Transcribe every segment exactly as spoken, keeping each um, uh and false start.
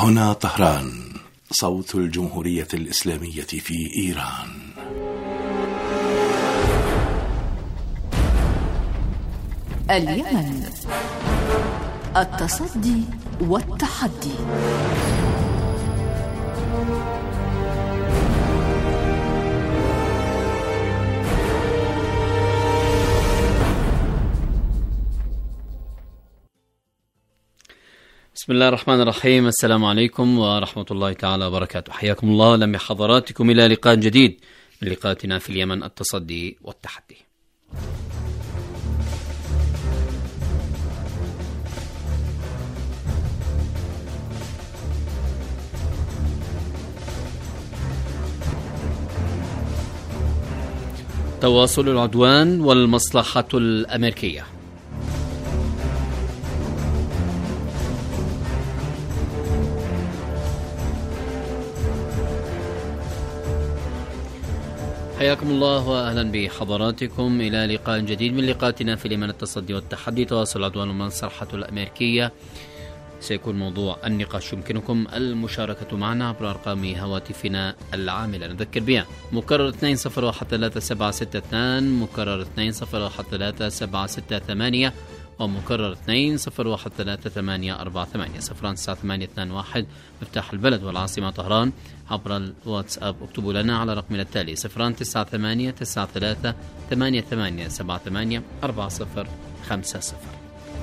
هنا طهران، صوت الجمهورية الإسلامية في إيران. اليمن، التصدي والتحدي. بسم الله الرحمن الرحيم. السلام عليكم ورحمة الله تعالى وبركاته. حياكم الله لم حضراتكم إلى لقاء جديد من لقاءاتنا في اليمن، التصدي والتحدي. تواصل العدوان والمصلحة الأمريكية. حياكم الله وأهلا بحضراتكم إلى لقاء جديد من لقاءاتنا في اليمن، التصدي والتحدي. تواصل العدوان والمصلحة الأمريكية سيكون موضوع النقاش. يمكنكم المشاركة معنا عبر أرقام هواتفنا العاملة، نذكر بها مكرر اثنين صفر واحد ثلاثة سبعة ستة اثنين، مكرر اثنين صفر واحد ثلاثة سبعة ستة ثمانية، ومكرر اثنين صفر واحد ثلاثة ثمانية أربعة ثمانية. صفران تسعة ثمانية اثنان واحد مفتاح البلد والعاصمة طهران. عبر الواتساب اكتبوا لنا على رقمنا التالي صفران تسعة ثمانية تسعة ثلاثة ثمانية ثمانية سبعة ثمانية أربعة صفر خمسة صفر.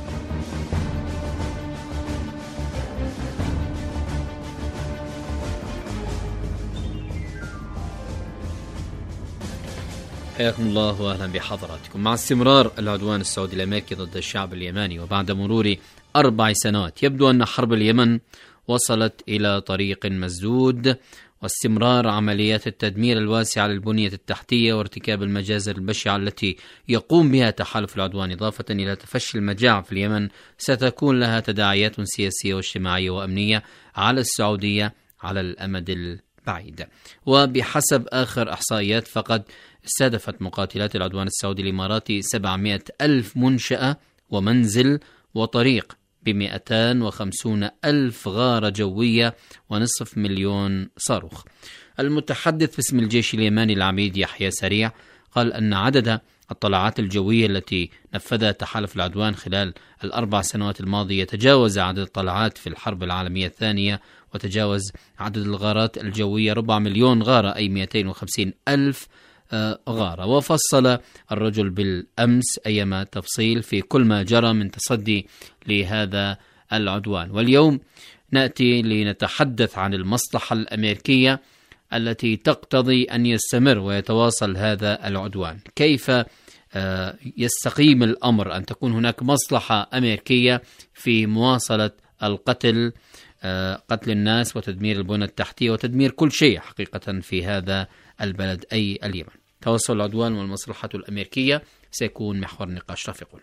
حياكم الله واهلا بحضراتكم. مع استمرار العدوان السعودي الامريكي ضد الشعب اليمني، وبعد مرور اربع سنوات يبدو ان حرب اليمن وصلت الى طريق مسدود، واستمرار عمليات التدمير الواسعه للبنيه التحتيه وارتكاب المجازر البشعه التي يقوم بها تحالف العدوان، اضافه الى تفشي المجاعه في اليمن، ستكون لها تداعيات سياسيه واجتماعيه وامنيه على السعوديه على الامد البعيد. وبحسب اخر احصائيات فقد استهدفت مقاتلات العدوان السعودي الإماراتي سبعمائة ألف منشأة ومنزل وطريق بمئتين وخمسين ألف غارة جوية ونصف مليون صاروخ. المتحدث باسم الجيش اليماني العميد يحيى سريع قال أن عدد الطلعات الجوية التي نفذها تحالف العدوان خلال الأربع سنوات الماضية يتجاوز عدد الطلعات في الحرب العالمية الثانية، وتجاوز عدد الغارات الجوية ربع مليون غارة أي مئتين وخمسين ألف غارة. وفصل الرجل بالأمس أيما تفصيل في كل ما جرى من تصدي لهذا العدوان. واليوم نأتي لنتحدث عن المصلحة الأمريكية التي تقتضي أن يستمر ويتواصل هذا العدوان. كيف يستقيم الأمر أن تكون هناك مصلحة أمريكية في مواصلة القتل، قتل الناس وتدمير البنى التحتية وتدمير كل شيء حقيقة في هذا البلد أي اليمن. تواصل العدوان والمصلحة الأمريكية سيكون محور نقاش. رافقنا.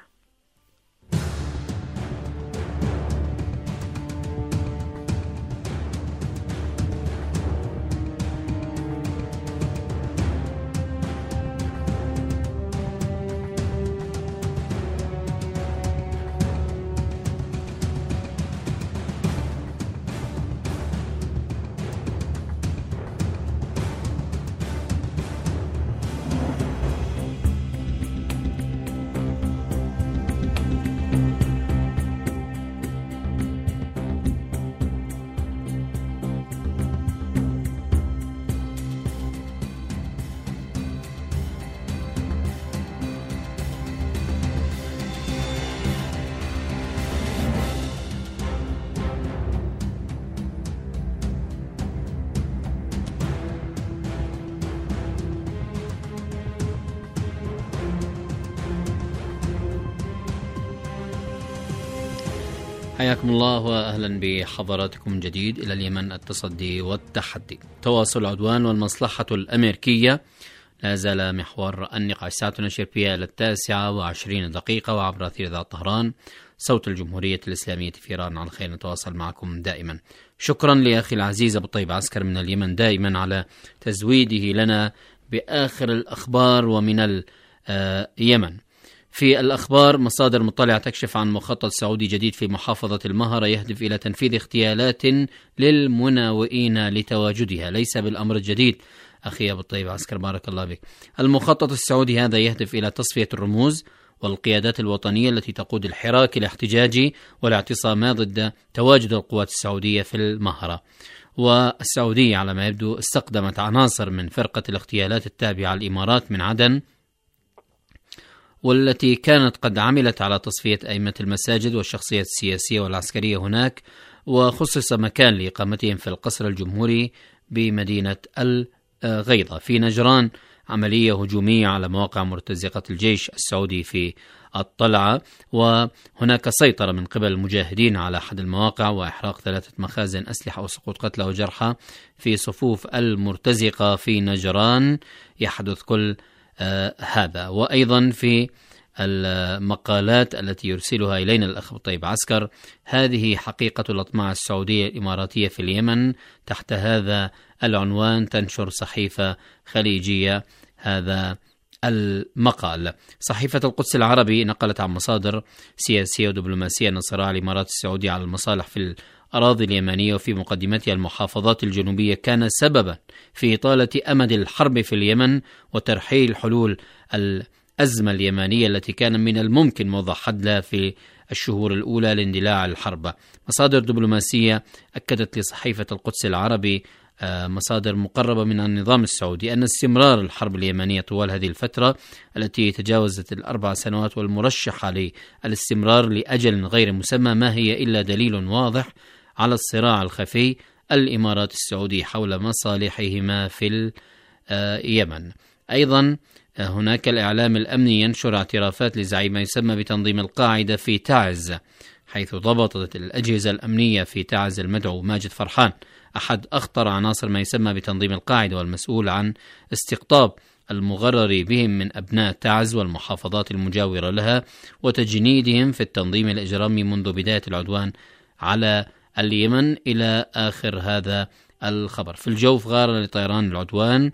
حياكم الله وأهلا بحضراتكم من جديد إلى اليمن، التصدي والتحدي. تواصل العدوان والمصلحة الأمريكية لا زال محور النقاش. ساعتنا نشر فيها إلى التاسعة وعشرين دقيقة، وعبر أثير إذاعة طهران صوت الجمهورية الإسلامية في إيران. على خير نتواصل معكم دائما. شكرا لأخي العزيز أبو طيب عسكر من اليمن دائما على تزويده لنا بآخر الأخبار ومن اليمن. في الأخبار، مصادر مطلعة تكشف عن مخطط سعودي جديد في محافظة المهرة يهدف إلى تنفيذ اغتيالات للمناوئين لتواجدها. ليس بالأمر الجديد أخي أبو الطيب عسكر، بارك الله بك. المخطط السعودي هذا يهدف إلى تصفية الرموز والقيادات الوطنية التي تقود الحراك الاحتجاجي والاعتصامات ضد تواجد القوات السعودية في المهرة. والسعودية على ما يبدو استقدمت عناصر من فرقة الاغتيالات التابعة للإمارات من عدن، والتي كانت قد عملت على تصفية أئمة المساجد والشخصيات السياسية والعسكرية هناك، وخصص مكان لإقامتهم في القصر الجمهوري بمدينة الغيضة في نجران. عملية هجومية على مواقع مرتزقة الجيش السعودي في الطلعة، وهناك سيطرة من قبل المجاهدين على أحد المواقع وإحراق ثلاثة مخازن أسلحة وسقوط قتلى وجرحى في صفوف المرتزقة في نجران. يحدث كل آه هذا، وأيضا في المقالات التي يرسلها إلينا الأخ طيب عسكر، هذه حقيقة الأطماع السعودية الإماراتية في اليمن. تحت هذا العنوان تنشر صحيفة خليجية هذا المقال. صحيفة القدس العربي نقلت عن مصادر سياسية ودبلوماسية أن صراع الإمارات السعودية على المصالح في الأراضي اليمنية وفي مقدمتها المحافظات الجنوبية كان سببا في إطالة أمد الحرب في اليمن وترحيل حلول الأزمة اليمنية التي كان من الممكن وضع حد لها في الشهور الأولى لاندلاع الحرب. مصادر دبلوماسية أكدت لصحيفة القدس العربي مصادر مقربة من النظام السعودي أن استمرار الحرب اليمنية طوال هذه الفترة التي تجاوزت الأربع سنوات والمرشحة للاستمرار لأجل غير مسمى ما هي إلا دليل واضح على الصراع الخفي الإمارات السعودي حول مصالحهما في اليمن. أيضا هناك الإعلام الأمني ينشر اعترافات لزعيم ما يسمى بتنظيم القاعدة في تعز، حيث ضبطت الأجهزة الأمنية في تعز المدعو ماجد فرحان أحد أخطر عناصر ما يسمى بتنظيم القاعدة والمسؤول عن استقطاب المغرر بهم من أبناء تعز والمحافظات المجاورة لها وتجنيدهم في التنظيم الإجرامي منذ بداية العدوان على اليمن إلى آخر هذا الخبر. في الجوف غارة لطيران العدوان.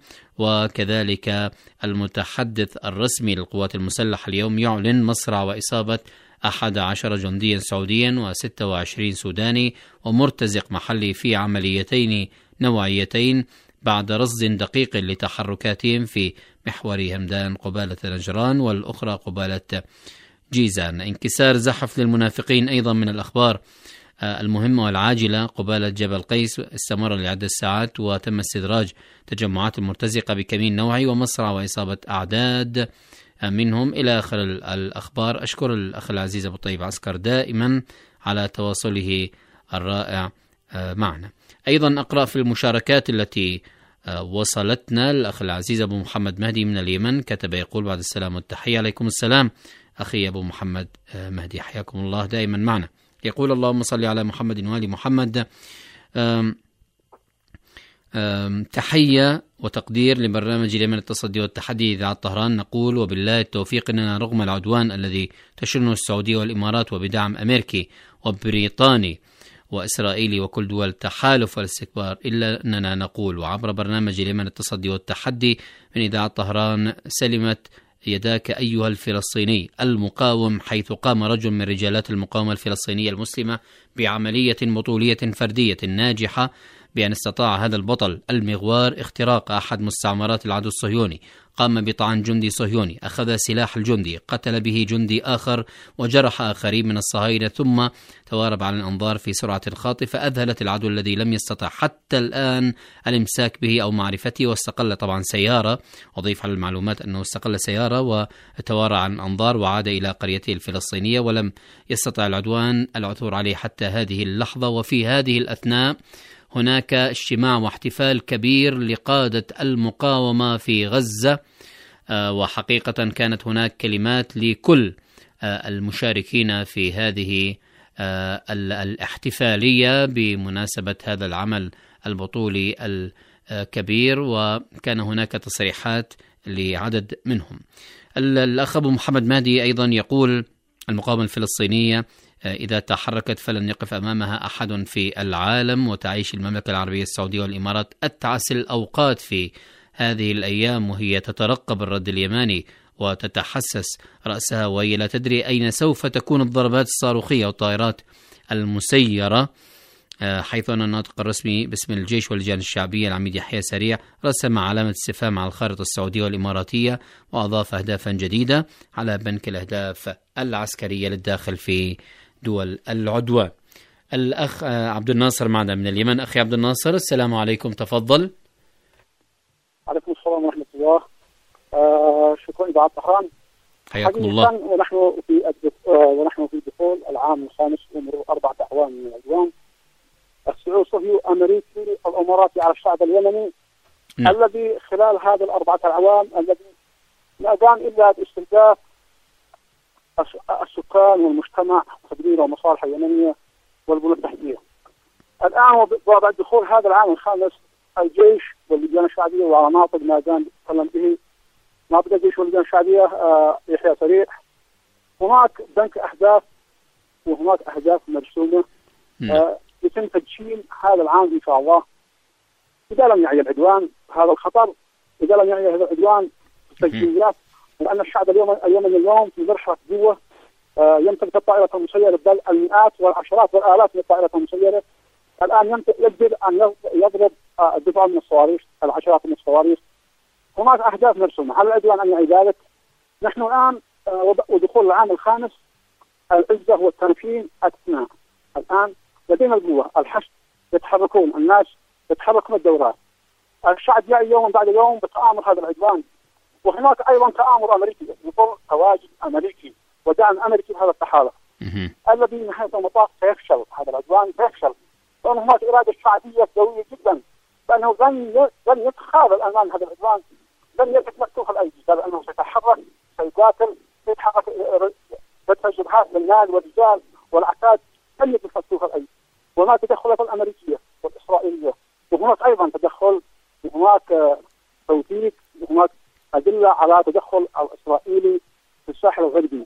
وكذلك المتحدث الرسمي للقوات المسلحة اليوم يعلن مصرع وإصابة أحد عشر جنديا سعوديا وستة وعشرين سوداني ومرتزق محلي في عمليتين نوعيتين بعد رصد دقيق لتحركاتهم في محور همدان قبالة نجران والأخرى قبالة جيزان. انكسار زحف للمنافقين أيضا من الأخبار المهمة والعاجلة قبالة جبل قيس استمر لعدة ساعات وتم استدراج تجمعات المرتزقة بكمين نوعي ومصرع وإصابة أعداد منهم إلى آخر الأخبار. أشكر الأخ العزيز أبو طيب عسكر دائما على تواصله الرائع معنا. أيضا أقرأ في المشاركات التي وصلتنا. الأخ العزيز أبو محمد مهدي من اليمن كتب يقول: بعد السلام والتحية. عليكم السلام أخي أبو محمد مهدي، حياكم الله دائما معنا. يقول: اللهم صل على محمد وآل محمد. أم أم تحية وتقدير لبرنامج اليمن التصدي والتحدي إذاعة طهران. نقول وبالله التوفيق أننا رغم العدوان الذي تشنه السعودية والإمارات وبدعم أمريكي وبريطاني وإسرائيلي وكل دول التحالف والاستكبار، إلا أننا نقول وعبر برنامج اليمن التصدي والتحدي من إذاعة طهران: سلمت يداك أيها الفلسطيني المقاوم، حيث قام رجل من رجالات المقاومة الفلسطينية المسلمة بعملية بطولية فردية ناجحة بأن استطاع هذا البطل المغوار اختراق أحد مستعمرات العدو الصهيوني. قام بطعن جندي صهيوني، أخذ سلاح الجندي، قتل به جندي آخر وجرح آخرين من الصهاينة، ثم توارب على الأنظار في سرعة خاطفة أذهلت العدو الذي لم يستطع حتى الآن الامساك به أو معرفته، واستقل طبعا سيارة. أضيف على المعلومات أنه استقل سيارة وتوارى عن الأنظار وعاد إلى قريته الفلسطينية، ولم يستطع العدوان العثور عليه حتى هذه اللحظة. وفي هذه الأثناء هناك اجتماع واحتفال كبير لقادة المقاومة في غزة، وحقيقة كانت هناك كلمات لكل المشاركين في هذه الاحتفالية بمناسبة هذا العمل البطولي الكبير، وكان هناك تصريحات لعدد منهم. الأخ أبو محمد مهدي أيضا يقول: المقاومة الفلسطينية إذا تحركت فلن يقف أمامها أحد في العالم، وتعيش المملكة العربية السعودية والإمارات أتعس الأوقات في هذه الأيام وهي تترقب الرد اليماني وتتحسس رأسها وهي لا تدري أين سوف تكون الضربات الصاروخية والطائرات المسيرة، حيث أن الناطق الرسمي باسم الجيش واللجان الشعبية العميد يحيى سريع رسم علامة استفهام على الخارطة السعودية والإماراتية وأضاف أهدافا جديدة على بنك الأهداف العسكرية للداخل في دول العدوان. الأخ عبد الناصر معنا من اليمن. أخي عبد الناصر، السلام عليكم، تفضل. عليكم السلام ورحمة الله. آه شكرا إذاعة طهران. حياكم الله. ونحن في ونحن في دخول العام الخامس ومرور أربعة أعوام من العدوان السعودي الصهيوني الأمريكي الإماراتي على الشعب اليمني، م. الذي خلال هذه الأربعة الأعوام الذي لا قام إلا باستهداف السكان والمجتمع وتدمير المصالح اليمنية والبنى التحتية. الآن وبعد دخول هذا العام الخامس الجيش واللجان الشعبية وعلى ناطق ما كان يتكلم به ناطق الجيش واللجان الشعبية آه يحيى سريع، هناك بنك أهداف وهناك أهداف مرسومة آه يتم تدشين هذا العام إن شاء الله. إذا لم يعي العدوان هذا الخطر، إذا لم يعي هذا العدوان التجهيزات، لأن الشعب اليوم اليمني اليوم في مرحلة قوة آه يمتلك الطائرة المسيرة بل المئات والعشرات والآلاف من الطائرات المسيرة. الآن يقدر أن يضرب آه الدفاع من الصواريخ، العشرات من الصواريخ. هناك أهداف مرسومة، على العدوان أن يعي ذلك. نحن الآن آه ودخول العام الخامس العزة والتمكين أثناء الآن لدينا القوة، الحشد يتحركون، الناس يتحركون الدورات، الشعب يعي يوم بعد يوم بتآمر هذا العدوان. وهناك أيضا تآمر أمريكي يضر تواجد أمريكي ودعم أمريكي بهذا التحالف الذي نهاية المطاف سيفشل. هذا العدوان سيفشل لأن هناك إرادة شعبية قوية جدا، لأنه لن لن يتخاذل أمام هذا العدوان، لن يجد مكتوف الأيدي، بل أنه سيتحرك، سيقاتل، سيتحرك بدفع جبهات بالمال والرجال والعتاد، لن يجد مكتوف الأيدي. وهناك تدخلات الأمريكية والإسرائيلية، وهناك أيضا تدخل، وهناك توثيق، وهناك أدلة على تدخل الإسرائيلي في الساحل الغربي.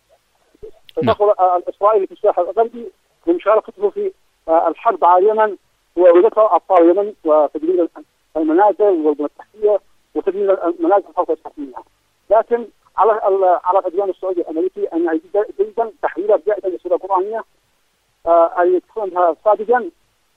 تدخل الإسرائيلي في الساحل الغربي لمشاركته في الحرب على اليمن وذكر أبطال اليمن وتدمير المنازل والبنى التحتية وتدمير المنازل فوق السفينة. لكن على على العدوان السعودي الأمريكي أن يعيد جيدا تحليلا جائدا للسورة القرآنية أن يكون بها صادقا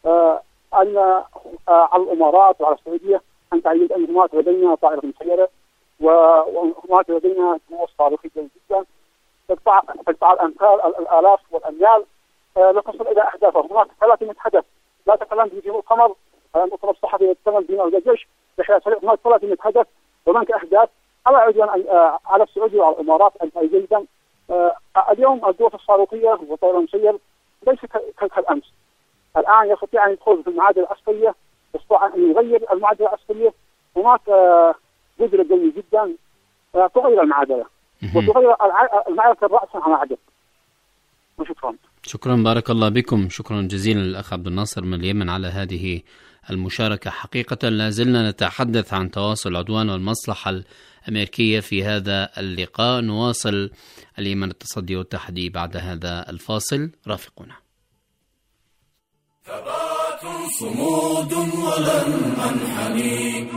أن على الإمارات وعلى السعودية أن تعيد أن هناك لدينا طائرة مسيرة وهناك لدينا قوة صاروخية جدا تقطع تقطع الأمثال الآلاف والأميال لتصل إلى أهدافها. هناك ثلاثمائة هدف، لا تكلم في القمر المؤتمر الصحفي يتكلم بين الجيش بحيث هناك ثلاثمائة هدف وهناك أهداف على عدوان على السعودية وعلى الإمارات أن جيدا. اليوم القوة الصاروخية والطائرة المسير ليس كالأمس. الآن يستطيع أن يدخل في المعادلة العسكرية، يستطيع أن يغير المعادلة العسكرية. هناك قدرة قوية جدا تغير المعادلة وتغير المعركة رأسا على عقب. وشكرا. شكرا، بارك الله بكم. شكرا جزيلا للأخ عبد الناصر من اليمن على هذه المشاركة. حقيقة لا زلنا نتحدث عن تواصل العدوان والمصلحة الأمريكية في هذا اللقاء. نواصل اليمن التصدي والتحدي بعد هذا الفاصل، رافقونا. ثبات صمود ولن أنحني،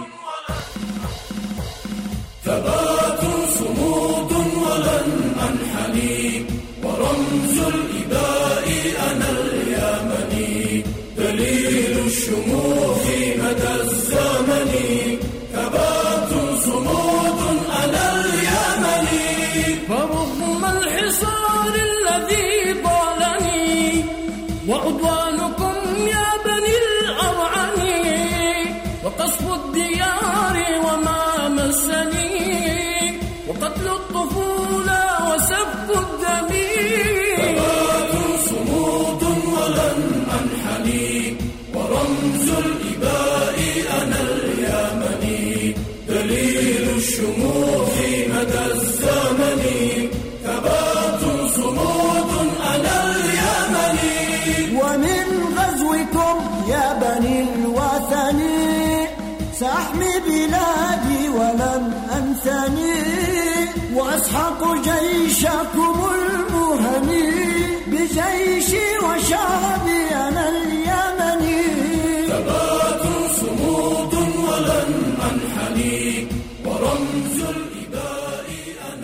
ثبات صمود ولن أنحني، ورمز الإباء أنا اليمني، دليل الشموخ مدى الزمن. ثبات صمود أنا اليمني، فرغم الحصار الذي ضالني وعدوانكم يا بني الأرعني، وقصف الديار وما مسني، وقتل الطفولة وسفك الدم. ثبات صمود ولن أنحني، ورمز الإباء أنا اليمني، دليل الشموخ مدى الزمن. ثبات صمود أنا اليمني، ومن غزوكم يا بني الوثن سأحمي بلادي ولن أنثني، وأسحق جيشكم المهني، بجيشي وشعبي أنا اليمني. ثبات صمود ولن أنحني، ورمز الإباء أنا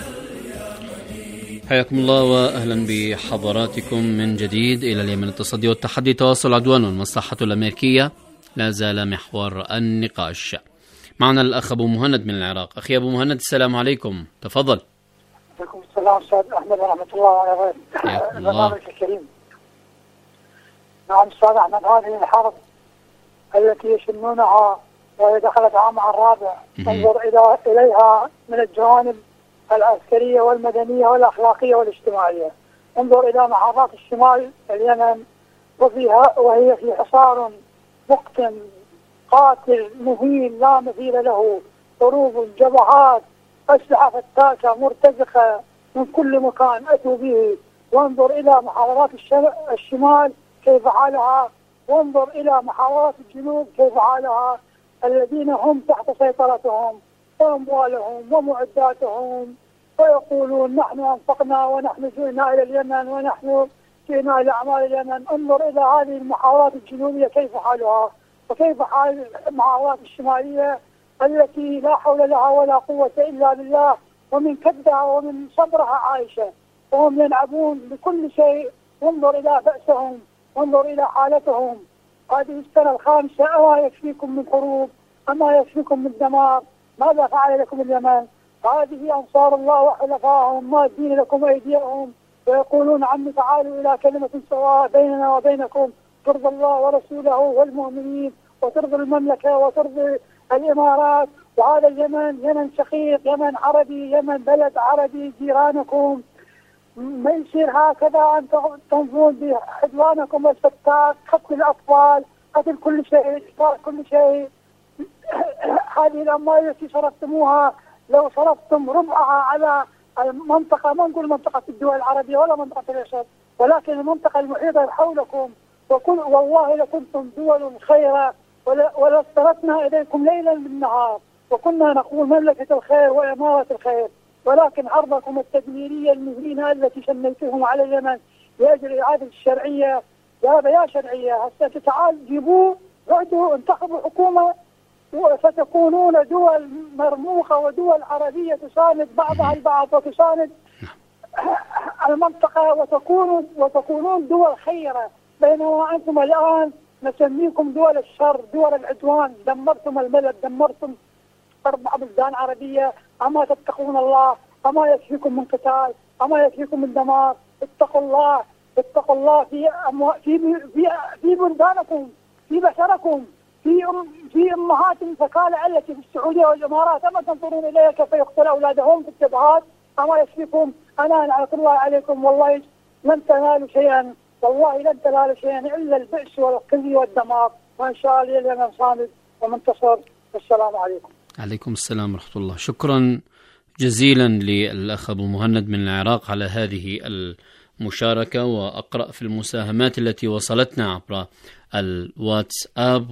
حياكم الله وأهلا بحضراتكم من جديد إلى اليمن. التصدي والتحدي، تواصل العدوان والمصلحة الأمريكية لا زال محور النقاش. معنا الأخ أبو مهند من العراق. أخي أبو مهند، السلام عليكم، تفضل. عليكم السلام أستاذ أحمد ورحمة الله وبركاته. البرنامج الكريم. نعم أستاذ أحمد، هذه الحرب التي يشنونها وهي دخلت عامها الرابع، انظر إلى إليها من الجوانب العسكرية والمدنية والأخلاقية والاجتماعية. انظر إلى محافظات الشمال اليمن وفيها وهي في حصار مقتل قاتل مهين لا مثيل له، حروب، جبهات، أسلحة فتاكة مرتزقة من كل مكان أتوا به. وانظر إلى محافظات الشمال كيف حالها، وانظر إلى محافظات الجنوب كيف حالها، الذين هم تحت سيطرتهم وأموالهم ومعداتهم، ويقولون نحن أنفقنا ونحن جئنا إلى اليمن ونحن جئنا إلى أعمال اليمن. انظر إلى هذه المحافظات الجنوبية كيف حالها، وكيف حال المحافظات الشمالية التي لا حول لها ولا قوة إلا بالله، ومن كدها ومن صبرها عايشة، وهم يلعبون بكل شيء. وانظر إلى بأسهم، وانظر إلى حالتهم. هذه السنة الخامسة، أما يكفيكم من حروب، أما يكفيكم من دمار، ماذا فعل لكم اليمن؟ هذه أنصار الله وحلفائهم مادين لكم أيديهم ويقولون عم تعالوا إلى كلمة سواء بيننا وبينكم ترضى الله ورسوله والمؤمنين وترضى المملكة وترضى الإمارات. وهذا اليمن يمن شقيق، يمن عربي، يمن بلد عربي جيرانكم. ما يصير هكذا أن تنظرون بعدوانكم الفتاك، قتل الأطفال، قتل كل شيء، إجبار كل شيء. هذه الأموال التي صرفتموها لو صرفتم ربعها على المنطقة، ما نقول منطقة الدول العربية ولا منطقة اليسار، ولكن المنطقة المحيطة حولكم، وكل والله لكنتم دول خيرة ولاستردنا إليكم ليلا بالنهار، وكنا نقول مملكة الخير وإمارة الخير. ولكن حربكم التدميرية المهينة التي شنيتهم على اليمن لأجل إعادة الشرعية، يا يا شرعية هسه تعال جيبوا اعدوا انتخبوا حكومة وستكونون دول مرموقة ودول عربية تساند بعضها البعض وتساند المنطقة وتكونوا وتكونون دول خيرة، بينما أنتم الآن نسميكم دول الشر، دول العدوان. دمرتم البلد، دمرتم أربع بلدان عربية. أما تتقون الله؟ أما يكفيكم من قتال؟ أما يكفيكم من دمار؟ اتقوا الله، اتقوا الله في أمو... في في في بلدانكم، في بشركم، في أم... في أمهات الفكالة التي في السعودية والإمارات. أما تنظرون إليها كيف يقتل أولادهم في الجبهات؟ أما يكفيكم؟ أنا نعت الله عليكم، والله لن تنالوا شيئا، والله لن تنالوا شيئا إلا البئس والخزي والدمار. وإن شاء الله لنا صامد ومنتصر. والسلام عليكم. عليكم السلام ورحمة الله. شكرا جزيلا للأخ أبو مهند من العراق على هذه المشاركة. وأقرأ في المساهمات التي وصلتنا عبر الواتساب.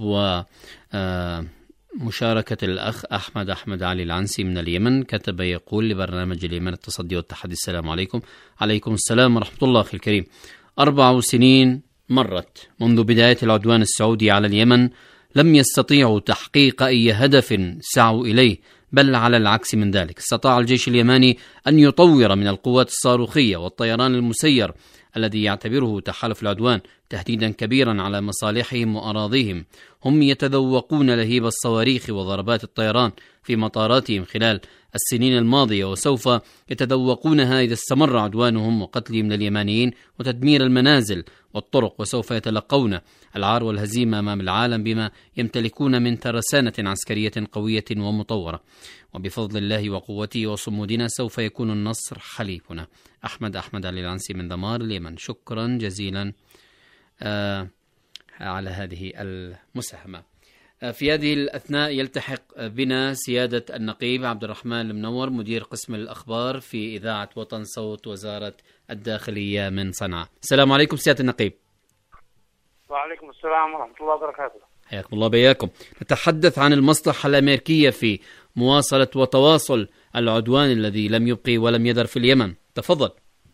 ومشاركة الأخ أحمد أحمد علي العنسي من اليمن كتب يقول لبرنامج اليمن التصدي والتحدي: السلام عليكم. عليكم السلام ورحمة الله. أخي الكريم، أربع سنين مرت منذ بداية العدوان السعودي على اليمن، لم يستطيعوا تحقيق أي هدف سعوا إليه، بل على العكس من ذلك. استطاع الجيش اليماني أن يطور من القوات الصاروخية والطيران المسير الذي يعتبره تحالف العدوان تهديدا كبيرا على مصالحهم وأراضيهم. هم يتذوقون لهيب الصواريخ وضربات الطيران في مطاراتهم خلال السنين الماضية، وسوف يتذوقونها إذا استمر عدوانهم وقتلهم لليمانيين وتدمير المنازل والطرق، وسوف يتلقون العار والهزيمة أمام العالم بما يمتلكون من ترسانة عسكرية قوية ومطورة. وبفضل الله وقوته وصمودنا سوف يكون النصر حليفنا. أحمد أحمد علي العنسي من دمار اليمن. شكرا جزيلا آه على هذه المساهمة. آه في هذه الأثناء يلتحق بنا سيادة النقيب عبد الرحمن المنور، مدير قسم الأخبار في إذاعة وطن صوت وزارة الداخلية من صنعاء. السلام عليكم سيادة النقيب. وعليكم السلام ورحمة الله وبركاته. حياكم الله بياكم. نتحدث عن المصلحة الأمريكية في مواصلة وتواصل العدوان الذي لم يبقي ولم يذر في اليمن. تفضل.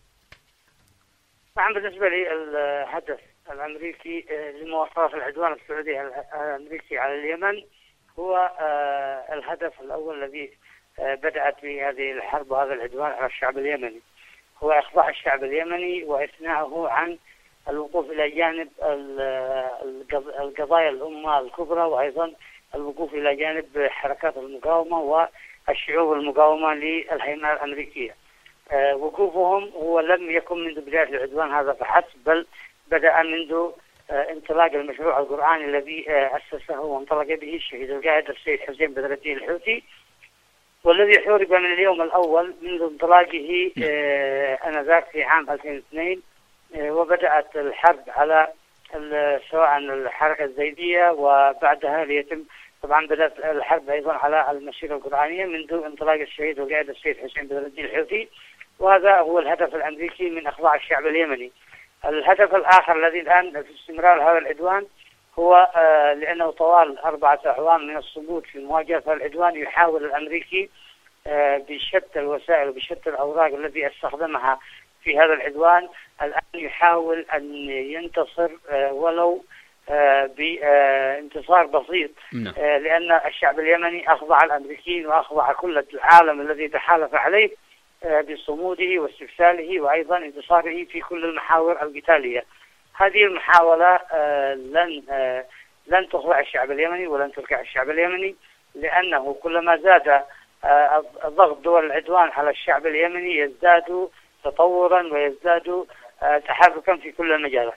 نعم، بالنسبة لي الهدف الأمريكي لمواصلة العدوان السعودي الأمريكي على اليمن هو الهدف الأول الذي بدأت به هذه الحرب وهذا العدوان على الشعب اليمني، هو إخضاع الشعب اليمني وإثناءه عن الوقوف إلى جانب القضايا الأمة الكبرى، وأيضا الوقوف إلى جانب حركات المقاومة والشعوب المقاومة للهيمنة الأمريكية. وقوفهم هو لم يكن منذ بداية العدوان هذا فحسب، بل بدأ منذ انطلاق المشروع القرآني الذي أسسه وانطلق به الشهيد القائد السيد حسين بدر الدين الحوثي، والذي حورب من اليوم الأول منذ انطلاقه آنذاك في عام ألفين واثنين. وبدأت الحرب على سواء الحركة الزيدية، وبعدها ليتم طبعا بدأت الحرب أيضا على المسيرة القرآنية منذ انطلاق الشهيد والقائد السيد حسين بدر الدين الحوثي. وهذا هو الهدف الأمريكي من إخضاع الشعب اليمني. الهدف الآخر الذي الآن في استمرار هذا العدوان هو آه لأنه طوال أربعة أعوام من الصمود في مواجهة العدوان يحاول الأمريكي آه بشتى الوسائل وبشتى الأوراق التي استخدمها في هذا العدوان الآن يحاول أن ينتصر آه ولو آه بانتصار بسيط، آه لأن الشعب اليمني أخضع الأمريكيين وأخضع كل العالم الذي تحالف عليه بصموده واستفساله وأيضا انتصاره في كل المحاور القتالية. هذه المحاولة لن لن تخضع الشعب اليمني ولن تركع الشعب اليمني، لأنه كلما زاد ضغط دول العدوان على الشعب اليمني يزداد تطورا ويزداد تحركا في كل المجالات.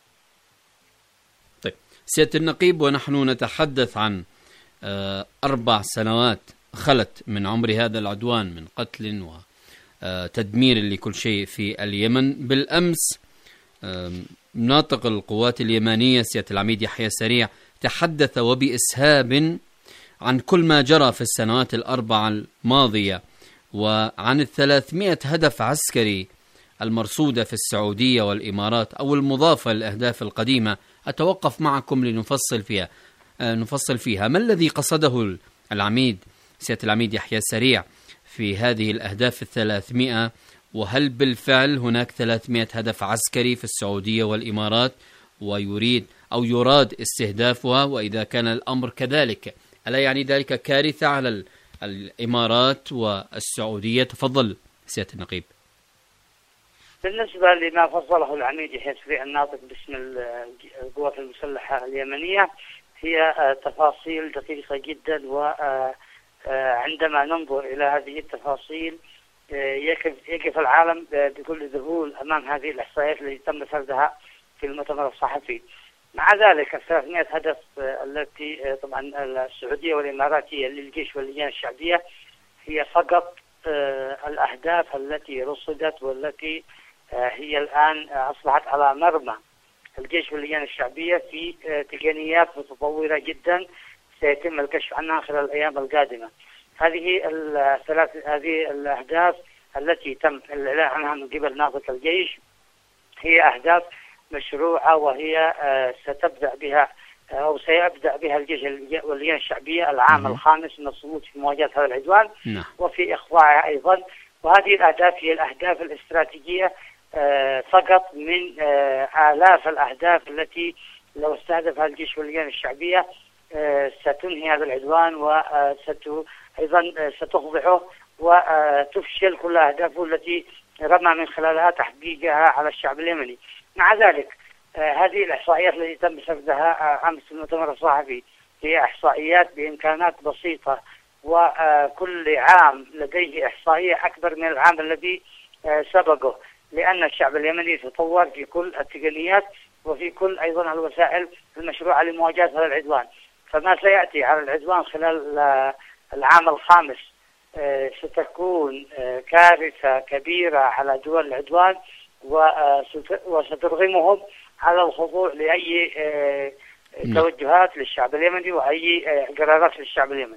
طيب سيادة النقيب، ونحن نتحدث عن أربع سنوات خلت من عمر هذا العدوان من قتل و تدمير لكل شيء في اليمن. بالأمس ناطق القوات اليمنية سيادة العميد يحيى سريع تحدث وبإسهاب عن كل ما جرى في السنوات الأربع الماضية وعن الثلاثمائة هدف عسكري المرصودة في السعودية والإمارات أو المضافة للأهداف القديمة. أتوقف معكم لنفصل فيها نفصل فيها ما الذي قصده العميد سيادة العميد يحيى سريع في هذه الأهداف الثلاثمائة، وهل بالفعل هناك ثلاثمائة هدف عسكري في السعودية والإمارات ويريد أو يراد استهدافها؟ وإذا كان الأمر كذلك ألا يعني ذلك كارثة على الإمارات والسعودية؟ تفضل سيادة النقيب. بالنسبة لما فصله العميد يحيى سريع الناطق باسم القوات المسلحة اليمنية، هي تفاصيل دقيقة جدا، و عندما ننظر إلى هذه التفاصيل يقف يقف العالم بكل ذهول أمام هذه الإحصائيات التي تم سردها في المؤتمر الصحفي. مع ذلك الثلاثمائة هدف التي طبعا السعودية والإماراتية للجيش واللجان الشعبية هي فقط الأهداف التي رصدت والتي هي الآن أصبحت على مرمى الجيش واللجان الشعبية في تقنيات متطورة جدا سيتم الكشف عنها خلال الأيام القادمة. هذه الثلاث هذه الأهداف التي تم الإعلان عنها من قبل ناطق الجيش هي أهداف مشروعة، وهي ستبدأ بها أو سيبدأ بها الجيش واللجان الشعبية العام م. الخامس من الصمود في مواجهة هذا العدوان م. وفي إخضاعها أيضا. وهذه الأهداف هي الأهداف الاستراتيجية فقط من آلاف الأهداف التي لو استهدفها الجيش واللجان الشعبية ستنهي هذا العدوان وست أيضا ستخضعه وتفشل كل أهدافه التي رمى من خلالها تحقيقها على الشعب اليمني. مع ذلك هذه الإحصائيات التي تم سردها أمس في المؤتمر الصحفي هي إحصائيات بإمكانات بسيطة، وكل عام لديه إحصائية أكبر من العام الذي سبقه، لأن الشعب اليمني تطور في كل التقنيات وفي كل أيضا الوسائل المشروعة لمواجهة هذا العدوان. فما سيأتي على العدوان خلال العام الخامس ستكون كارثة كبيرة على دول العدوان، وسترغمهم على الخضوع لأي توجهات للشعب اليمني وأي قرارات للشعب اليمني.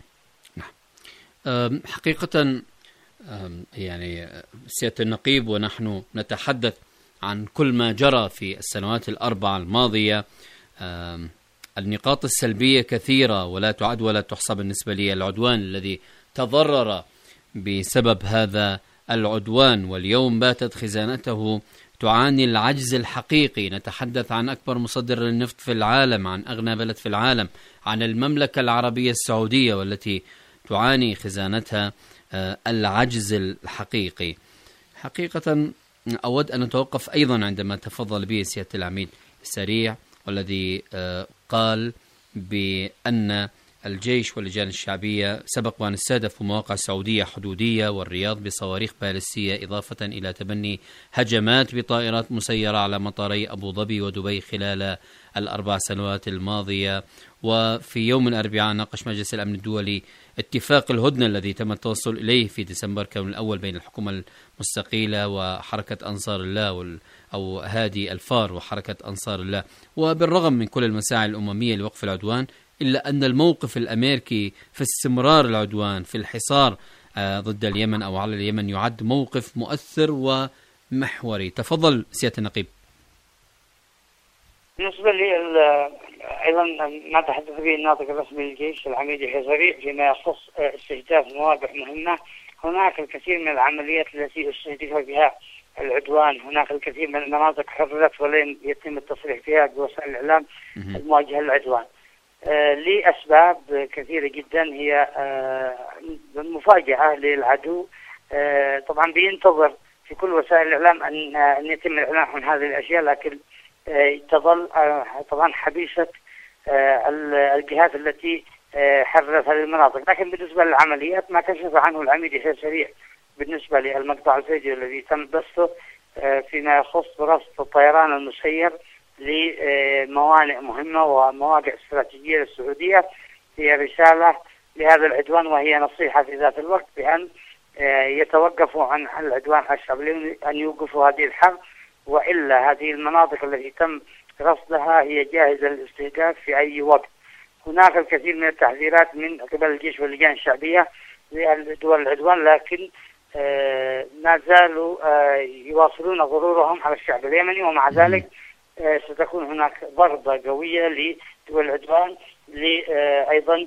حقيقة يعني سيادة النقيب، ونحن نتحدث عن كل ما جرى في السنوات الأربع الماضية، النقاط السلبية كثيرة ولا تعد ولا تحصى بالنسبة لي. العدوان الذي تضرر بسبب هذا العدوان واليوم باتت خزانته تعاني العجز الحقيقي. نتحدث عن أكبر مصدر للنفط في العالم، عن أغنى بلد في العالم، عن المملكة العربية السعودية والتي تعاني خزانتها العجز الحقيقي. حقيقة أود أن نتوقف أيضا عندما تفضل به سيادة العميد السريع، والذي قال بأن الجيش واللجان الشعبية سبق وأن استهدفوا مواقع سعودية حدودية والرياض بصواريخ باليستية، إضافة إلى تبني هجمات بطائرات مسيرة على مطاري أبو ظبي ودبي خلال الأربع سنوات الماضية. وفي يوم الأربعاء ناقش مجلس الأمن الدولي اتفاق الهدنة الذي تم التوصل إليه في ديسمبر كون الأول بين الحكومة المستقيلة وحركة أنصار الله أو هادي الفار وحركة أنصار الله. وبالرغم من كل المساعي الأممية لوقف العدوان، إلا أن الموقف الأمريكي في استمرار العدوان في الحصار ضد اليمن أو على اليمن يعد موقف مؤثر ومحوري. تفضل سيادة النقيب. بالنسبة لي أيضا ما تحدث به الناطق الرسمي للجيش العميد يحيى سريع فيما يخص استهداف مواقع مهمة، هناك الكثير من العمليات التي استهدف بها العدوان، هناك الكثير من المناطق حررت ولم يتم التصريح فيها بوسائل الإعلام المواجهة للعدوان آه لأسباب كثيرة جدا. هي آه مفاجأة للعدو، آه طبعا بينتظر في كل وسائل الإعلام أن, آه أن يتم الإعلان عن هذه الأشياء، لكن آه تظل آه طبعا حبيسة آه الجهات التي آه حررت هذه المناطق. لكن بالنسبة للعمليات ما كشف عنه العميد يحيى سريع بالنسبة للمقطع الفيديو الذي تم بثه آه فيما يخص رصد الطيران المسير لموانئ مهمة ومواقع استراتيجية للسعودية، هي رسالة لهذا العدوان وهي نصيحة في ذات الوقت بأن يتوقفوا عن العدوان على الشعب، أن يوقفوا هذه الحرب، وإلا هذه المناطق التي تم رصدها هي جاهزة للاستهداف في أي وقت. هناك الكثير من التحذيرات من قبل الجيش واللجان الشعبية لدول العدوان، لكن ما زالوا يواصلون غرورهم على الشعب اليمني، ومع ذلك ستكون هناك ضربة قوية لدول العدوان أيضا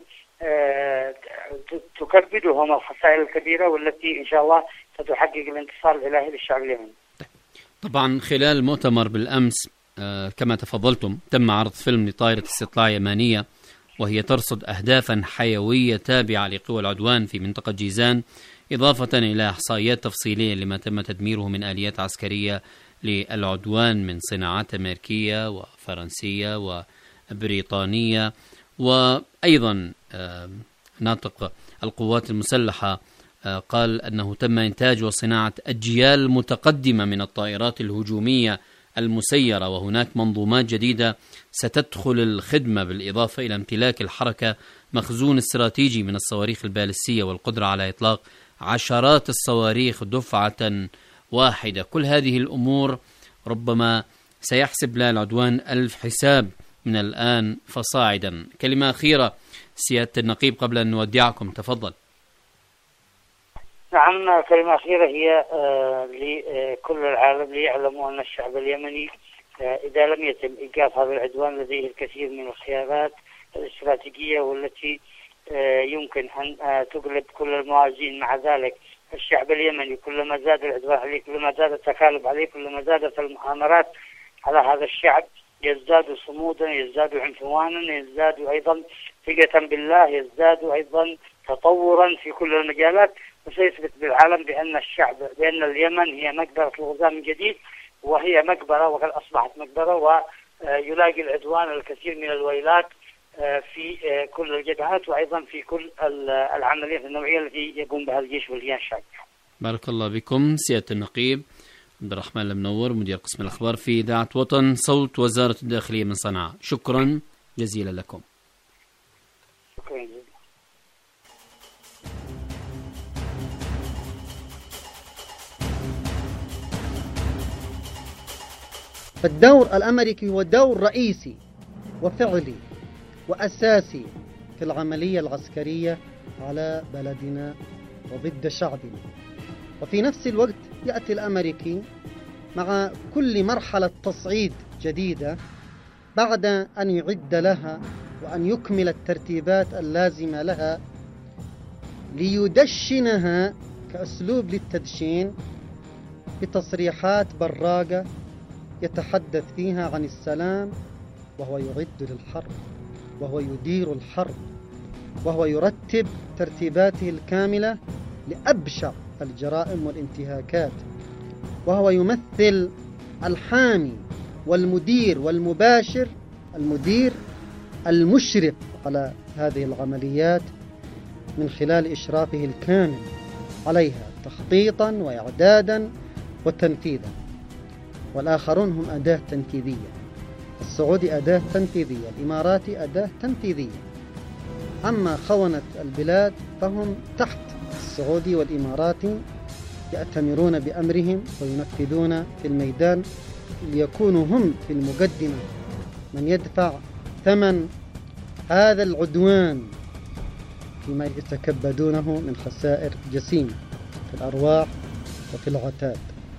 تكبدهم الخسائر الكبيرة والتي إن شاء الله ستحقق الانتصار الإلهي للشعب اليمني. طبعا خلال المؤتمر بالأمس كما تفضلتم تم عرض فيلم لطائرة استطلاع يمانية وهي ترصد أهدافا حيوية تابعة لقوى العدوان في منطقة جيزان، إضافة إلى إحصائيات تفصيلية لما تم تدميره من آليات عسكرية للعدوان من صناعات أمريكية وفرنسية وبريطانية. وأيضا ناطق القوات المسلحة قال أنه تم إنتاج وصناعة أجيال متقدمة من الطائرات الهجومية المسيرة، وهناك منظومات جديدة ستدخل الخدمة، بالإضافة إلى امتلاك الحركة مخزون استراتيجي من الصواريخ البالستية والقدرة على إطلاق عشرات الصواريخ دفعة واحدة. كل هذه الأمور ربما سيحسب لها العدوان ألف حساب من الآن فصاعدا. كلمة أخيرة سيادة النقيب قبل أن نودعكم، تفضل. نعم، كلمة أخيرة هي آه لكل العالم ليعلموا أن الشعب اليمني آه إذا لم يتم إيقاف هذا العدوان لديه الكثير من الخيارات الاستراتيجية والتي آه يمكن أن آه تقلب كل الموازين. مع ذلك الشعب اليمني كلما زاد العدوان عليه، كلما زاد التكالب عليه، كلما زادت المؤامرات على هذا الشعب، يزداد صمودا، يزداد عنفوانا، يزداد أيضا ثقة بالله، يزداد أيضا تطورا في كل المجالات، وسيثبت بالعالم بأن الشعب بأن اليمن هي مقبرة الغزاة من جديد، وهي مقبرة وقد أصبحت مقبرة، ويلاقي العدوان الكثير من الويلات في كل الجبهات وأيضا في كل العمليات النوعية التي يقوم بها الجيش واللجان الشعبية. بارك الله بكم سيادة النقيب عبد الرحمن المنور، مدير قسم الأخبار في إذاعة وطن صوت وزارة الداخلية من صنعاء. شكرا جزيلا لكم. شكرا جزيلا. فالدور الأمريكي هو دور رئيسي وفعلي وأساسي في العملية العسكرية على بلدنا وضد شعبنا. وفي نفس الوقت يأتي الأمريكي مع كل مرحلة تصعيد جديدة بعد أن يعد لها وأن يكمل الترتيبات اللازمة لها ليدشنها كأسلوب للتدشين بتصريحات براقة يتحدث فيها عن السلام، وهو يعد للحرب، وهو يدير الحرب، وهو يرتب ترتيباته الكاملة لأبشع الجرائم والانتهاكات. وهو يمثل الحامي والمدير والمباشر، المدير المشرف على هذه العمليات من خلال إشرافه الكامل عليها تخطيطا وإعدادا وتنفيذا، والآخرون هم أداة تنفيذية. السعودي أداة تنفيذية، الإماراتي أداة تنفيذية. أما خونة البلاد فهم تحت السعودي والإماراتي، يأتمرون بأمرهم وينفذون في الميدان، ليكونوا هم في المقدمة من يدفع ثمن هذا العدوان فيما يتكبدونه من خسائر جسيمة في الأرواح وفي العتاد.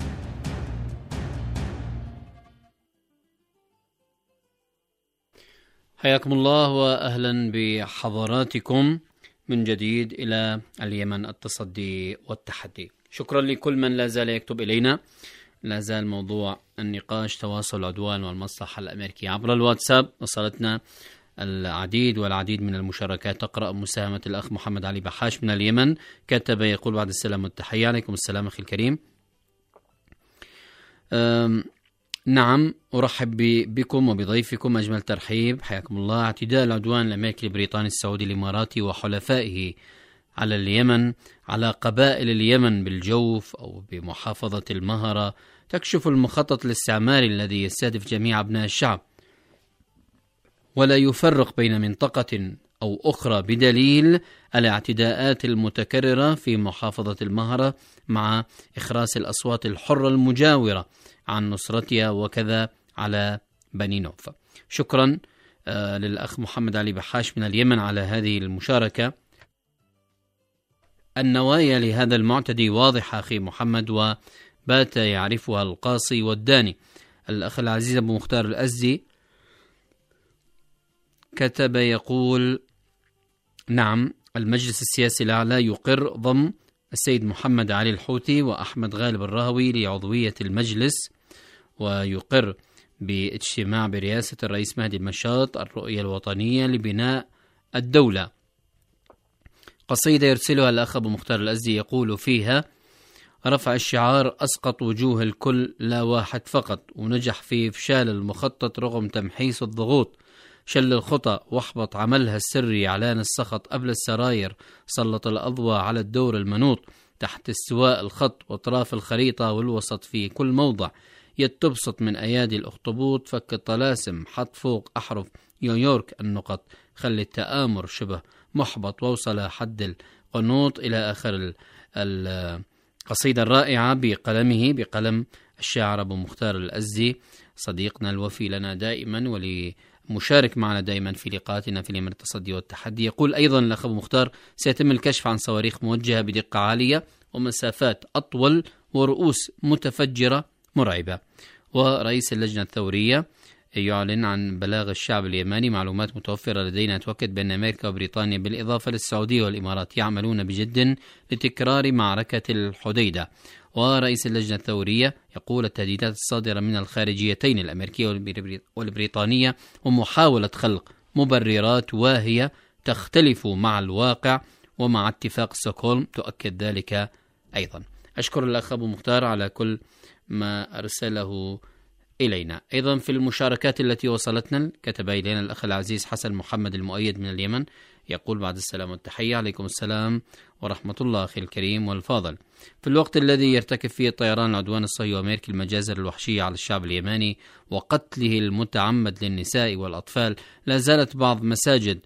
حياكم الله وأهلا بحضراتكم من جديد إلى اليمن، التصدي والتحدي. شكرا لكل من لا زال يكتب إلينا. لا زال موضوع النقاش تواصل العدوان والمصلحة الأمريكية عبر الواتساب. وصلتنا العديد والعديد من المشاركات. تقرأ مساهمة الأخ محمد علي بحاش من اليمن، كتب يقول: بعد السلام والتحية. عليكم السلام أخي الكريم. نعم، أرحب بكم وبضيفكم أجمل ترحيب، حياكم الله. اعتداء العدوان الأمريكي البريطاني السعودي الإماراتي وحلفائه على اليمن، على قبائل اليمن بالجوف أو بمحافظة المهرة، تكشف المخطط الاستعماري الذي يستهدف جميع أبناء الشعب ولا يفرق بين منطقة أو أخرى، بدليل الاعتداءات المتكررة في محافظة المهرة مع إخراس الأصوات الحرة المجاورة عن نصرتها، وكذا على بني نوف. شكرا آه للأخ محمد علي بحاش من اليمن على هذه المشاركة. النوايا لهذا المعتدي واضحة أخي محمد، وبات يعرفها القاصي والداني. الأخ العزيز أبو مختار الأزدي كتب يقول: نعم، المجلس السياسي الأعلى يقر ضم السيد محمد علي الحوثي وأحمد غالب الرهوي لعضوية المجلس، ويقر باجتماع برئاسة الرئيس مهدي المشاط الرؤية الوطنية لبناء الدولة. قصيدة يرسلها الأخ أبو مختار الأزدي يقول فيها: رفع الشعار أسقط وجوه الكل لا واحد فقط، ونجح في إفشال المخطط رغم تمحيص الضغوط، شل الخطأ واحبط عملها السري، علان السخط قبل السراير، سلط الأضواء على الدور المنوط، تحت استواء الخط وأطراف الخريطة والوسط في كل موضع، يد تبسط من أيادي الأخطبوط، فك الطلاسم، حط فوق أحرف نيويورك النقط، خلي التآمر شبه محبط، ووصل حد القنوط، إلى آخر القصيدة الرائعة بقلمه بقلم الشاعر أبو مختار الأزدي، صديقنا الوفي لنا دائما ولمشارك معنا دائما في لقاءاتنا في اليمن التصدي والتحدي. يقول أيضا الأخ أبو مختار: سيتم الكشف عن صواريخ موجهة بدقة عالية ومسافات أطول ورؤوس متفجرة مرعبة. ورئيس اللجنة الثورية يعلن عن بلاغ الشعب اليماني: معلومات متوفرة لدينا تؤكد بأن أمريكا وبريطانيا بالإضافة للسعودية والإمارات يعملون بجد لتكرار معركة الحديدة. ورئيس اللجنة الثورية يقول: التهديدات الصادرة من الخارجيتين الأمريكية والبريطانية ومحاولة خلق مبررات واهية تختلف مع الواقع ومع اتفاق ستوكهولم تؤكد ذلك أيضا. أشكر الأخ أبو مختار على كل ما أرسله إلينا. أيضا في المشاركات التي وصلتنا كتب إلينا الأخ العزيز حسن محمد المؤيد من اليمن، يقول: بعد السلام والتحية. عليكم السلام ورحمة الله أخي الكريم والفاضل. في الوقت الذي يرتكب فيه الطيران العدوان الصهيوني الأمريكي المجازر الوحشية على الشعب اليماني وقتله المتعمد للنساء والأطفال، لا زالت بعض مساجد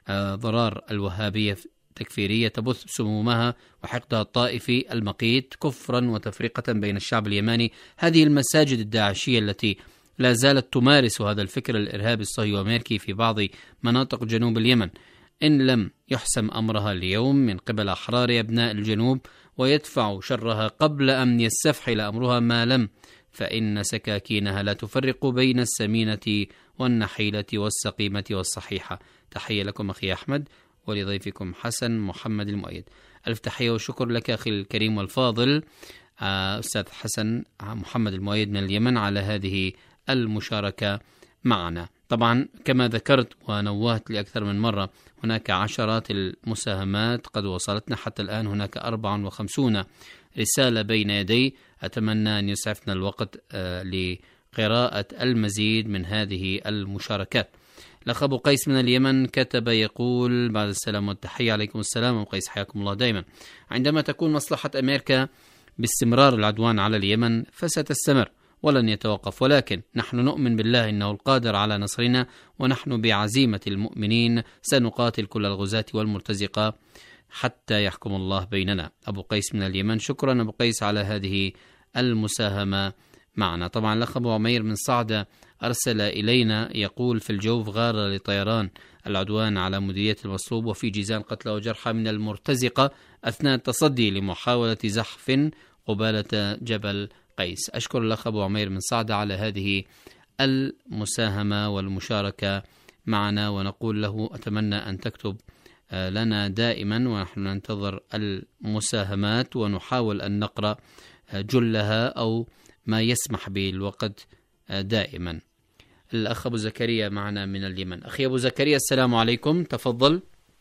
ضرار الوهابية تكفيرية تبث سمومها وحقدها الطائفي المقيت كفرا وتفرقة بين الشعب اليماني. هذه المساجد الداعشية التي لا زالت تمارس هذا الفكر الإرهابي الصهيوني الأمريكي في بعض مناطق جنوب اليمن، إن لم يحسم أمرها اليوم من قبل أحرار أبناء الجنوب ويدفع شرها قبل أن يستفحل أمرها ما لم، فإن سكاكينها لا تفرق بين السمينة والنحيلة والسقيمة والصحيحة. تحية لكم أخي أحمد ولضيفكم حسن محمد المؤيد. ألف تحية وشكر لك أخي الكريم والفاضل أستاذ حسن محمد المؤيد من اليمن على هذه المشاركة معنا. طبعا كما ذكرت ونوهت لأكثر من مرة، هناك عشرات المساهمات قد وصلتنا حتى الآن، هناك أربعة وخمسين رسالة بين يدي أتمنى أن يسعفنا الوقت لقراءة المزيد من هذه المشاركات. الأخ أبو قيس من اليمن كتب يقول: بعد السلام والتحية. عليكم السلام أبو قيس، حياكم الله دائما. عندما تكون مصلحة أمريكا باستمرار العدوان على اليمن فستستمر ولن يتوقف، ولكن نحن نؤمن بالله إنه القادر على نصرنا، ونحن بعزيمة المؤمنين سنقاتل كل الغزاة والمرتزقة حتى يحكم الله بيننا. أبو قيس من اليمن، شكرا أبو قيس على هذه المساهمة معنا. طبعا الأخ أبو عمير من صعدة أرسل إلينا يقول: في الجوف غارة لطيران العدوان على مديرية المصلوب، وفي جيزان قتلى وجرحى من المرتزقة أثناء التصدي لمحاولة زحف قبالة جبل قيس. أشكر الأخ أبو عمير من صعدة على هذه المساهمة والمشاركة معنا، ونقول له أتمنى أن تكتب لنا دائما، ونحن ننتظر المساهمات ونحاول أن نقرأ جلها أو ما يسمح به الوقت دائما. الأخ أبو زكريا معنا من اليمن. أخي أبو زكريا السلام عليكم، تفضل.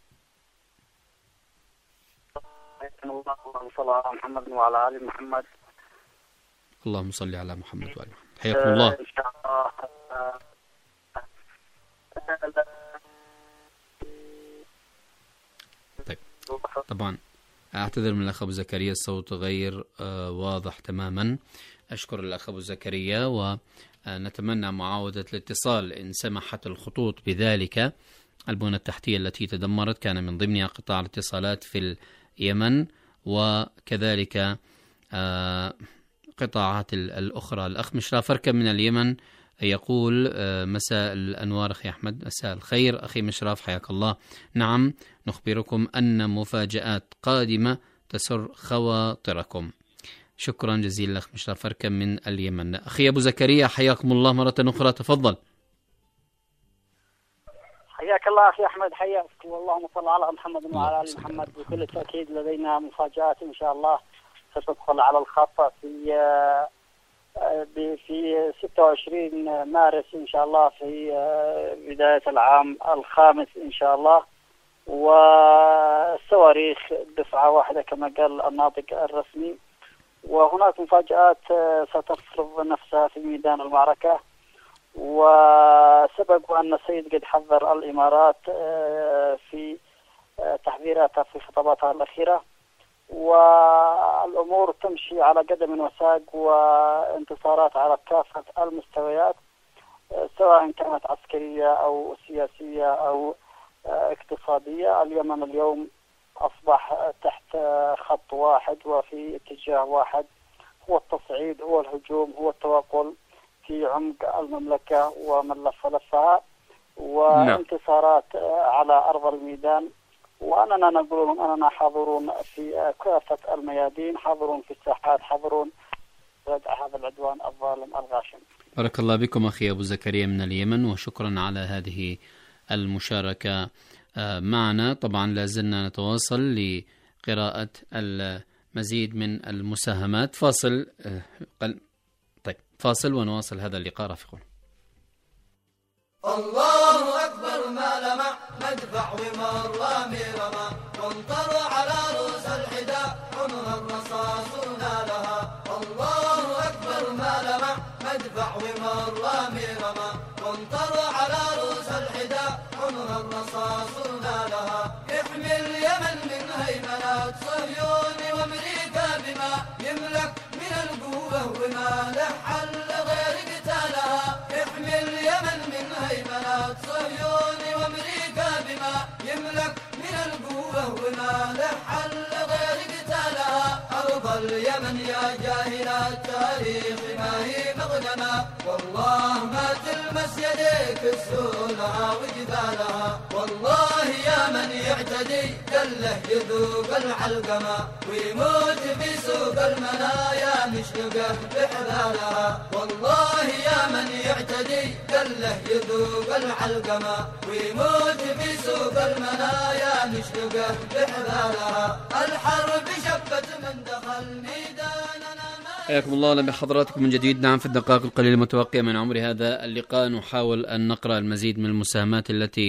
اللهم صل على محمد وعلى آل محمد. اللهم صل على محمد وعلى محمد. حياكم الله. إن شاء الله. طيب طبعا أعتذر من الأخ أبو زكريا، الصوت غير آه واضح تماما. أشكر الأخ أبو زكريا، ونتمنى معاودة الاتصال إن سمحت الخطوط بذلك. البنى التحتية التي تدمرت كان من ضمنها قطاع الاتصالات في اليمن، وكذلك آه قطاعات الأخرى. الأخ مشراف أركب من اليمن يقول: مساء الأنوار أخي أحمد. مساء الخير أخي مشراف، حياك الله. نعم، نخبركم أن مفاجآت قادمة تسر خواطركم. شكرا جزيلا الأخ مشراف أركب من اليمن. أخي أبو زكريا حياكم الله مرة أخرى، تفضل. حياك الله أخي أحمد، حياك. واللهم صل على محمد وعلى آل محمد. بكل تأكيد لدينا مفاجآت إن شاء الله ستدخل على الخط في في ستة وعشرين مارس إن شاء الله، في بداية العام الخامس إن شاء الله. والصواريخ دفعة واحدة كما قال الناطق الرسمي. وهناك مفاجآت ستفرض نفسها في ميدان المعركة، وسبق أن السيد قد حذر الإمارات في تحذيراتها في خطاباتها الأخيرة، والأمور تمشي على قدم وساق، وانتصارات على كافة المستويات سواء كانت عسكرية أو سياسية أو اقتصادية. اليمن اليوم أصبح تحت خط واحد وفي اتجاه واحد، هو التصعيد، هو الهجوم، هو التوغل في عمق المملكة ومن لف لفها، وانتصارات على أرض الميدان. وأننا نقول لهم أننا حاضرون في كافة الميادين، حاضرون في الساحات، حاضرون ردع هذا العدوان الظالم الغاشم. بارك الله بكم أخي أبو زكريا من اليمن، وشكرا على هذه المشاركة معنا. طبعا لازلنا نتواصل لقراءة المزيد من المساهمات. فاصل قل... طيب فاصل ونواصل هذا اللقاء رفيقون. الله أكبر ما لمع مدفع ومر رامي وانطر على رؤوس الحدى عمر الرصاص نالها. الله أكبر ما لمع مدفع ومر رامي وانطر على رؤوس الحدى عمر الرصاص نالها. يحمي اليمن من هيمنات صهيون وامريكا بما يملك من القوة وما لحل غير قتالها. يحمي اليمن من هيمنات صهيون وامريكا بما يملك من القوة وما لحل غير قتالها. أرض اليمن يا جاهل التاريخ ما هي مغنمة، والله ما تلمس يديك السولها وجبالها. والله يا من يعتدي دله يذوق العلقمة ويموت في سوق المنايا مشنقه بحبالها. والله يا من يعتدي دله يذوق العلقمة ويموت في سوق المنايا مشنقه بحبالها. الحرب شبت من دخل ميداننا. حياكم الله لم بحضراتكم من جديد. نعم، في الدقائق القليلة المتوقعة من عمر هذا اللقاء نحاول أن نقرأ المزيد من المساهمات التي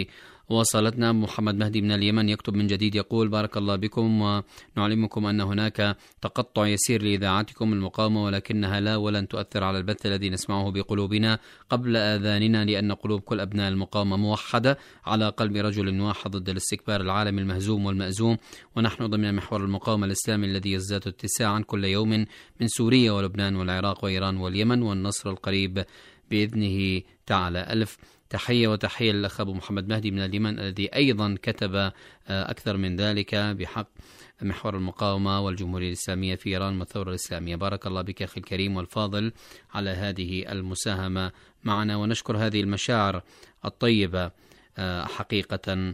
وصلتنا محمد مهدي من اليمن يكتب من جديد يقول: بارك الله بكم، ونعلمكم أن هناك تقطع يسير لإذاعتكم المقاومة، ولكنها لا ولن تؤثر على البث الذي نسمعه بقلوبنا قبل آذاننا، لأن قلوب كل أبناء المقاومة موحدة على قلب رجل واحد ضد الاستكبار العالمي المهزوم والمأزوم، ونحن ضمن محور المقاومة الإسلامي الذي يزداد اتساعا كل يوم من سوريا ولبنان والعراق وإيران واليمن، والنصر القريب بإذنه تعالى. ألف تحية وتحية للأخ أبو محمد مهدي من اليمن الذي أيضا كتب أكثر من ذلك بحق محور المقاومة والجمهورية الإسلامية في إيران والثورة الإسلامية. بارك الله بك أخي الكريم والفاضل على هذه المساهمة معنا، ونشكر هذه المشاعر الطيبة حقيقة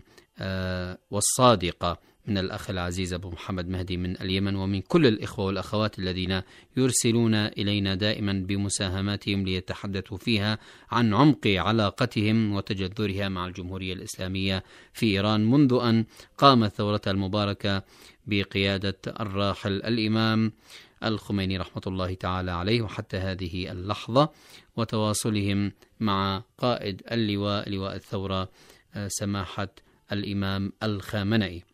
والصادقة من الأخ العزيز أبو محمد مهدي من اليمن، ومن كل الإخوة والأخوات الذين يرسلون إلينا دائما بمساهماتهم ليتحدثوا فيها عن عمق علاقتهم وتجذرها مع الجمهورية الإسلامية في إيران منذ أن قامت ثورتها المباركة بقيادة الراحل الإمام الخميني رحمة الله تعالى عليه، وحتى هذه اللحظة، وتواصلهم مع قائد اللواء لواء الثورة سماحة الإمام الخامنئي.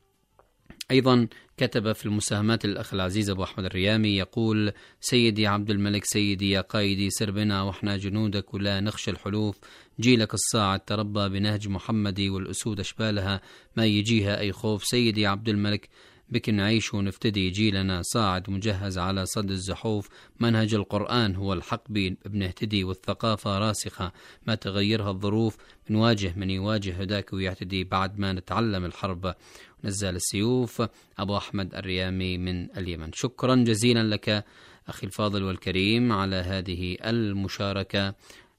أيضا كتب في المساهمات الأخ العزيز أبو أحمد الريامي يقول: سيدي عبد الملك، سيدي يا قائدي، سر بنا وإحنا جنودك ولا نخشى الحلوف، جيلك الصاعد تربى بنهج محمدي والأسود أشبالها ما يجيها أي خوف. سيدي عبد الملك، بك نعيش ونفتدي، جيلنا صاعد مجهز على صد الزحوف، منهج القرآن هو الحق بنهتدي، والثقافة راسخة ما تغيرها الظروف، بنواجه من يواجه هداك ويعتدي بعد ما نتعلم الحرب نزال السيوف. أبو أحمد الريامي من اليمن. شكرا جزيلا لك أخي الفاضل والكريم على هذه المشاركة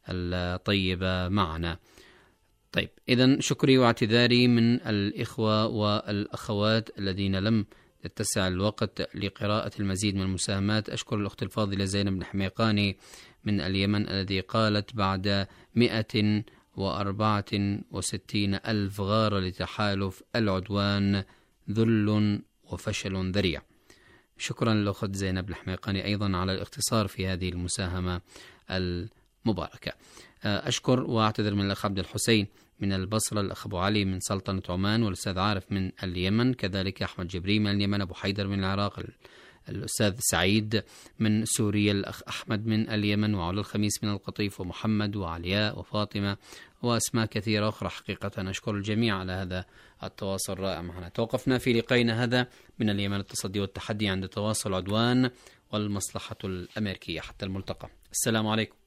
الطيبة معنا. طيب، إذن شكري واعتذاري من الإخوة والأخوات الذين لم يتسع الوقت لقراءة المزيد من المساهمات. أشكر الأخت الفاضلة زينب الحميقاني من اليمن الذي قالت: بعد مئة وأربعة وستين ألف غارة لتحالف العدوان، ذل وفشل ذريع. شكرا للأخت زينب الحميقاني أيضا على الاختصار في هذه المساهمة المباركة. أشكر وأعتذر من الأخ عبد الحسين من البصرة، الأخ أبو علي من سلطنة عمان، والأستاذ عارف من اليمن، كذلك أحمد جبري من اليمن، أبو حيدر من العراق، الأستاذ سعيد من سوريا، الأخ أحمد من اليمن، وعلى الخميس من القطيف، ومحمد وعلياء وفاطمة وأسماء كثيرة أخرى. حقيقة أشكر الجميع على هذا التواصل الرائع معنا. توقفنا في لقائنا هذا من اليمن التصدي والتحدي عند تواصل العدوان والمصلحة الأمريكية. حتى الملتقى، السلام عليكم.